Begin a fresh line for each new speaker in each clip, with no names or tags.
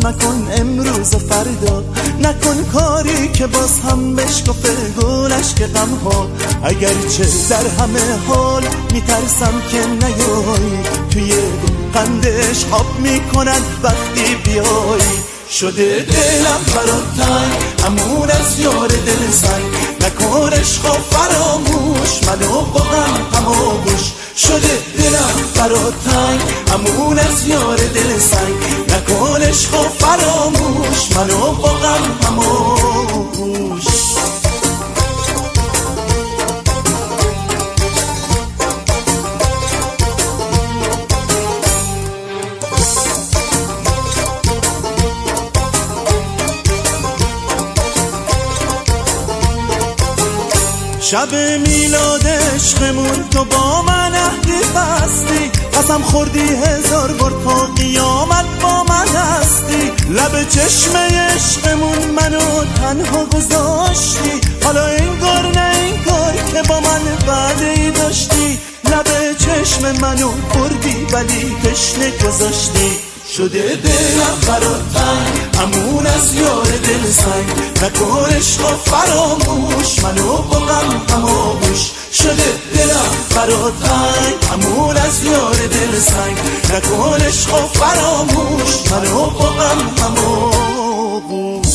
نکن امروز و فردا، نکن کاری که باز هم بشکفه گلش که غم ها. اگرچه در همه حال میترسم که نیایی، توی قندش حاب میکنن وقتی بیایی. شده دلم برات تنگ همون از یار دل سنگ، نکن عشق و فراموش منو با غم هماغوش. شده دلم برات تنگ همون از یار دل سنگ، نکن عشق و فراموش منو با غم هماغوش. شب میلاد عشقمون تو با من عهدی بستی، قسم خوردی 1000 بار تا قیامت با من هستی. لب چشم عشقمون منو تنها گذاشتی، حالا انگار نه انگار که با من وعده‌ای داشتی. لب چشم منو خوردی ولی تشنه گذاشتی. شده دلم برات تنگ همون از یار دل سنگ، نکن عشق و فراموش منو با غم هماغوش. شده دلم برات تنگ همون از یار دل سنگ، نکن عشق و فراموش منو با غم هماغوش.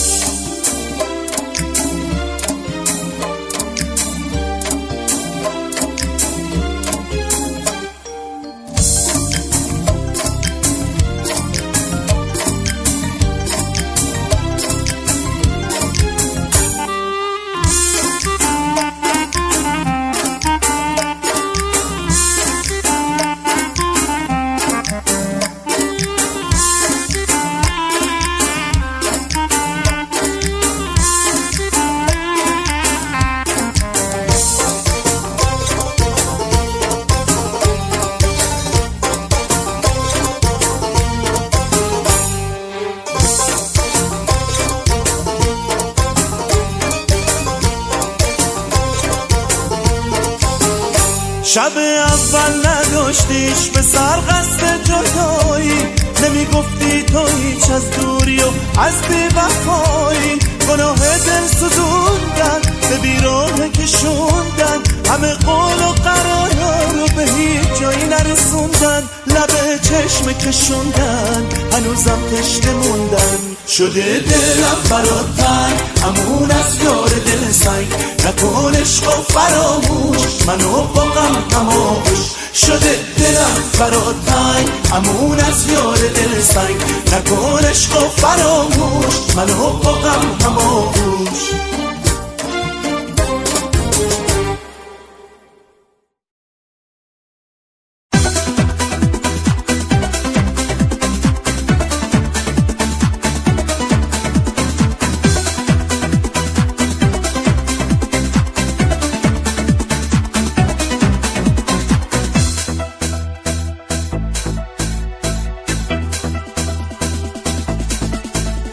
شب اول نداشتیش به سر قصد جدایی، نمیگفتی تو هیچ از دوری و از بی‌وفایی. گناه دل سوزوندن به بیراه کشوندن، همه قول و قرار رو به هیچ جایی نرسوندن. لب چشم کشوندن هنوزم تشنه موندن. شده دلم برات تنگ همون از یار دل سنگ، نکن عشق و فراموش منو با غم هماغوش. شده دلم برات تنگ همون از یار دل سنگ، نکن عشق و فراموش منو با غم هماغوش.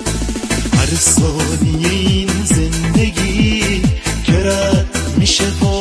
ثانیه این زندگی که رد میشه